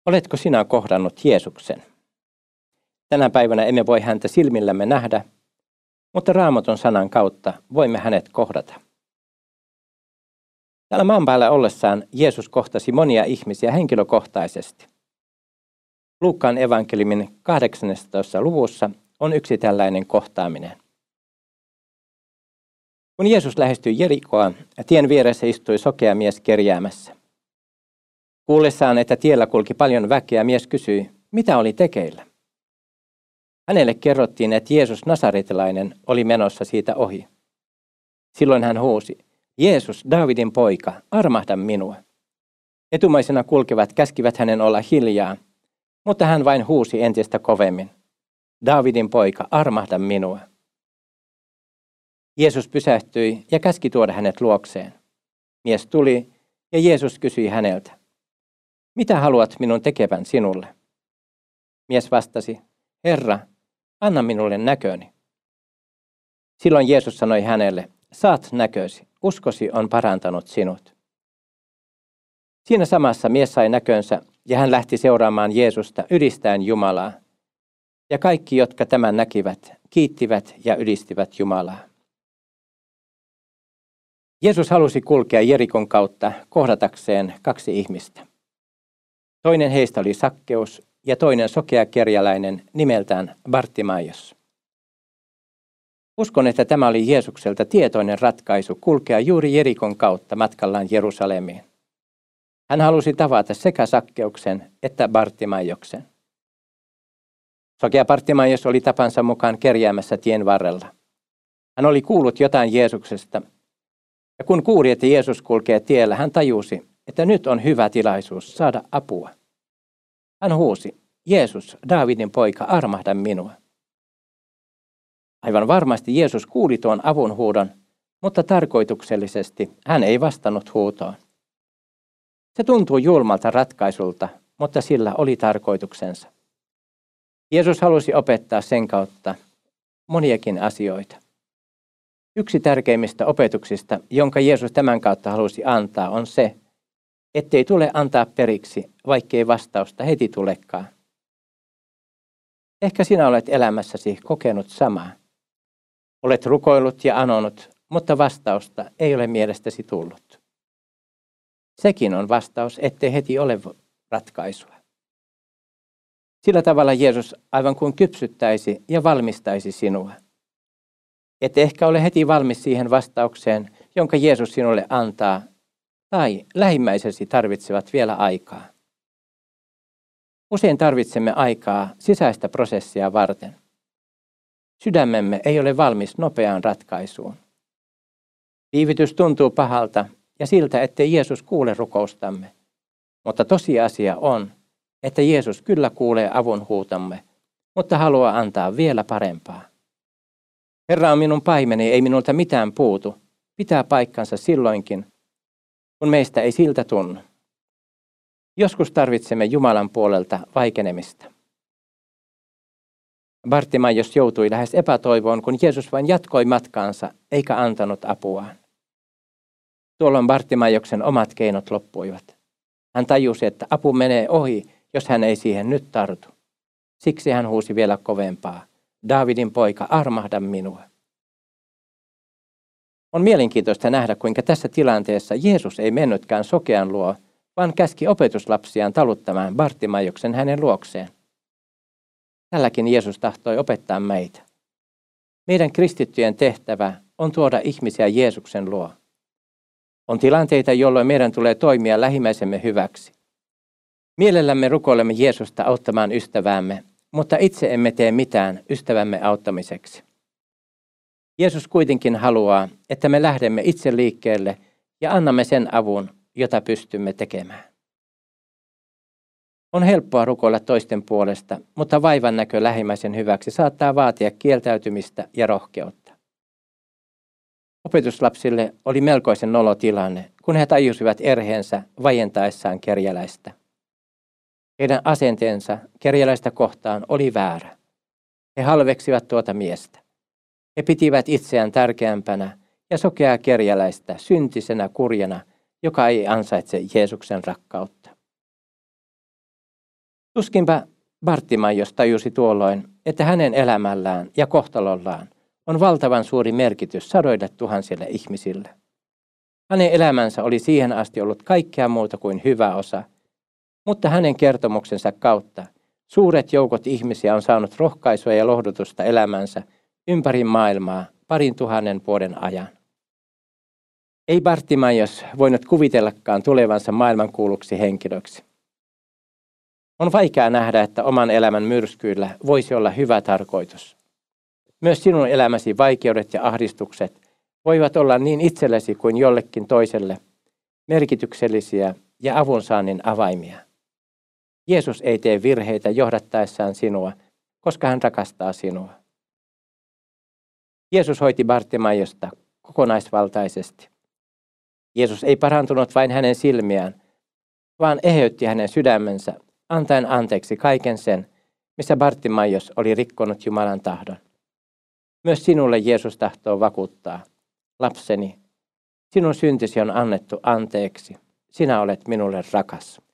Oletko sinä kohdannut Jeesuksen? Tänä päivänä emme voi häntä silmillämme nähdä, mutta Raamatun sanan kautta voimme hänet kohdata. Täällä maan päällä ollessaan Jeesus kohtasi monia ihmisiä henkilökohtaisesti. Luukkaan evankeliumin 18. luvussa on yksi tällainen kohtaaminen. Kun Jeesus lähestyi Jerikoa, tien vieressä istui sokea mies kerjäämässä. Kuullessaan, että tiellä kulki paljon väkeä, mies kysyi, mitä oli tekeillä. Hänelle kerrottiin, että Jeesus Nasaretilainen oli menossa siitä ohi. Silloin hän huusi, Jeesus, Daavidin poika, armahda minua. Etumaisena kulkevat käskivät hänen olla hiljaa, mutta hän vain huusi entistä kovemmin. Daavidin poika, armahda minua. Jeesus pysähtyi ja käski tuoda hänet luokseen. Mies tuli ja Jeesus kysyi häneltä, mitä haluat minun tekevän sinulle? Mies vastasi, Herra, anna minulle näköni. Silloin Jeesus sanoi hänelle, saat näkösi, uskosi on parantanut sinut. Siinä samassa mies sai näkönsä ja hän lähti seuraamaan Jeesusta ylistäen Jumalaa. Ja kaikki, jotka tämän näkivät, kiittivät ja ylistivät Jumalaa. Jeesus halusi kulkea Jerikon kautta kohdatakseen kaksi ihmistä. Toinen heistä oli Sakkeus ja toinen sokea kerjäläinen nimeltään Bartimaios. Uskon, että tämä oli Jeesukselta tietoinen ratkaisu kulkea juuri Jerikon kautta matkallaan Jerusalemiin. Hän halusi tavata sekä Sakkeuksen että Bartimaioksen. Sokea Bartimaios oli tapansa mukaan kerjäämässä tien varrella. Hän oli kuullut jotain Jeesuksesta, ja kun kuuli, että Jeesus kulkee tiellä, hän tajusi, että nyt on hyvä tilaisuus saada apua. Hän huusi, Jeesus, Daavidin poika, armahda minua. Aivan varmasti Jeesus kuuli tuon avunhuudon, mutta tarkoituksellisesti hän ei vastannut huutoon. Se tuntuu julmalta ratkaisulta, mutta sillä oli tarkoituksensa. Jeesus halusi opettaa sen kautta moniakin asioita. Yksi tärkeimmistä opetuksista, jonka Jeesus tämän kautta halusi antaa, on se, ettei tule antaa periksi, vaikkei vastausta heti tulekaan. Ehkä sinä olet elämässäsi kokenut samaa. Olet rukoillut ja anonut, mutta vastausta ei ole mielestäsi tullut. Sekin on vastaus, ettei heti ole ratkaisua. Sillä tavalla Jeesus aivan kuin kypsyttäisi ja valmistaisi sinua. Et ehkä ole heti valmis siihen vastaukseen, jonka Jeesus sinulle antaa, tai lähimmäisesi tarvitsevat vielä aikaa. Usein tarvitsemme aikaa sisäistä prosessia varten. Sydämemme ei ole valmis nopeaan ratkaisuun. Viivytys tuntuu pahalta ja siltä, ettei Jeesus kuule rukoustamme. Mutta tosiasia on, että Jeesus kyllä kuulee avunhuutamme, mutta haluaa antaa vielä parempaa. Herra on minun paimeni, ei minulta mitään puutu. Pitää paikkansa silloinkin, kun meistä ei siltä tunnu. Joskus tarvitsemme Jumalan puolelta vaikenemista. Bartimaios joutui lähes epätoivoon, kun Jeesus vain jatkoi matkaansa eikä antanut apuaan. Tuolloin Bartimaioksen omat keinot loppuivat. Hän tajusi, että apu menee ohi, jos hän ei siihen nyt tartu. Siksi hän huusi vielä kovempaa. Daavidin poika, armahda minua. On mielenkiintoista nähdä, kuinka tässä tilanteessa Jeesus ei mennytkään sokean luo, vaan käski opetuslapsiaan taluttamaan Bartimaioksen hänen luokseen. Tälläkin Jeesus tahtoi opettaa meitä. Meidän kristittyjen tehtävä on tuoda ihmisiä Jeesuksen luo. On tilanteita, jolloin meidän tulee toimia lähimmäisemme hyväksi. Mielellämme rukoilemme Jeesusta auttamaan ystäväämme, mutta itse emme tee mitään ystävämme auttamiseksi. Jeesus kuitenkin haluaa, että me lähdemme itse liikkeelle ja annamme sen avun, jota pystymme tekemään. On helppoa rukoilla toisten puolesta, mutta vaivan näkö lähimmäisen hyväksi saattaa vaatia kieltäytymistä ja rohkeutta. Opetuslapsille oli melkoisen nolo tilanne, kun he tajusivat erheensä vaientaessaan kerjäläistä. Heidän asenteensa kerjäläistä kohtaan oli väärä. He halveksivat tuota miestä. He pitivät itseään tärkeämpänä ja sokeaa kerjäläistä syntisenä kurjana, joka ei ansaitse Jeesuksen rakkautta. Tuskinpä Bartimaios tajusi tuolloin, että hänen elämällään ja kohtalollaan on valtavan suuri merkitys sadoille tuhansille ihmisille. Hänen elämänsä oli siihen asti ollut kaikkea muuta kuin hyvä osa, mutta hänen kertomuksensa kautta suuret joukot ihmisiä on saanut rohkaisua ja lohdutusta elämänsä ympäri maailmaa 2000 vuoden ajan. Ei Bartimaios voinut kuvitellakaan tulevansa maailmankuuluksi henkilöksi. On vaikea nähdä, että oman elämän myrskyillä voisi olla hyvä tarkoitus. Myös sinun elämäsi vaikeudet ja ahdistukset voivat olla niin itsellesi kuin jollekin toiselle merkityksellisiä ja avunsaannin avaimia. Jeesus ei tee virheitä johdattaessaan sinua, koska hän rakastaa sinua. Jeesus hoiti Bartimaiosta kokonaisvaltaisesti. Jeesus ei parantunut vain hänen silmiään, vaan eheytti hänen sydämensä antaen anteeksi kaiken sen, missä Bartimaios oli rikkonut Jumalan tahdon. Myös sinulle Jeesus tahtoo vakuuttaa, lapseni, sinun syntisi on annettu anteeksi, sinä olet minulle rakas.